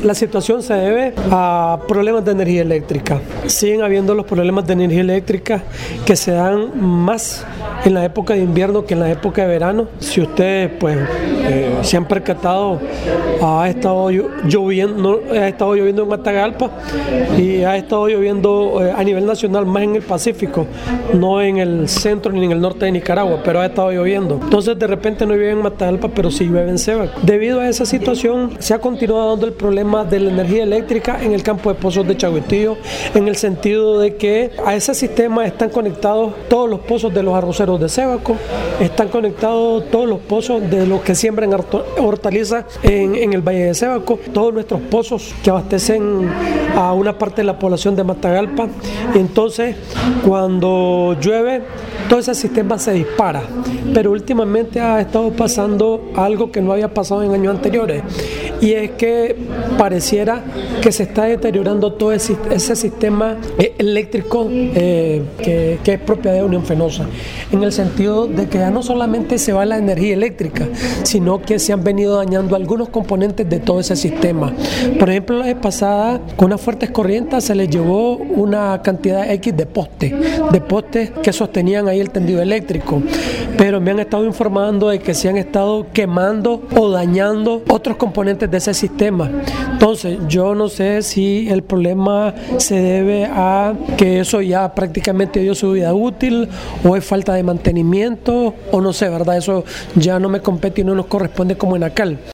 La situación se debe a problemas de energía eléctrica. Siguen habiendo los problemas de energía eléctrica que se dan más en la época de invierno que en la época de verano. Si ustedes se han percatado, ha estado lloviendo en Matagalpa y ha estado lloviendo a nivel nacional, más en el Pacífico, no en el centro ni en el norte de Nicaragua, pero ha estado lloviendo. Entonces de repente no llueve en Matagalpa, pero sí llueve en Sébaco. Debido a esa situación se ha continuado dando el problema de la energía eléctrica en el campo de pozos de Chahuitillo, en el sentido de que a ese sistema están conectados todos los pozos de los arroceros de Sébaco, están conectados todos los pozos de los que siembran hortalizas en el Valle de Sébaco, todos nuestros pozos que abastecen a una parte de la población de Matagalpa. Entonces, cuando llueve, todo ese sistema se dispara, pero últimamente ha estado pasando algo que no había pasado en años anteriores, y es que pareciera que se está deteriorando todo ese sistema eléctrico que es propiedad de Unión Fenosa, en el sentido de que ya no solamente se va la energía eléctrica, sino que se han venido dañando algunos componentes de todo ese sistema. Por ejemplo, la vez pasada, con unas fuertes corrientes se les llevó una cantidad X de postes que sostenían ahí el tendido eléctrico, pero me han estado informando de que se han estado quemando o dañando otros componentes de ese sistema. Entonces yo no sé si el problema se debe a que eso ya prácticamente dio su vida útil, o es falta de mantenimiento, o no sé, ¿verdad? Eso ya no me compete y no nos corresponde como ENACAL.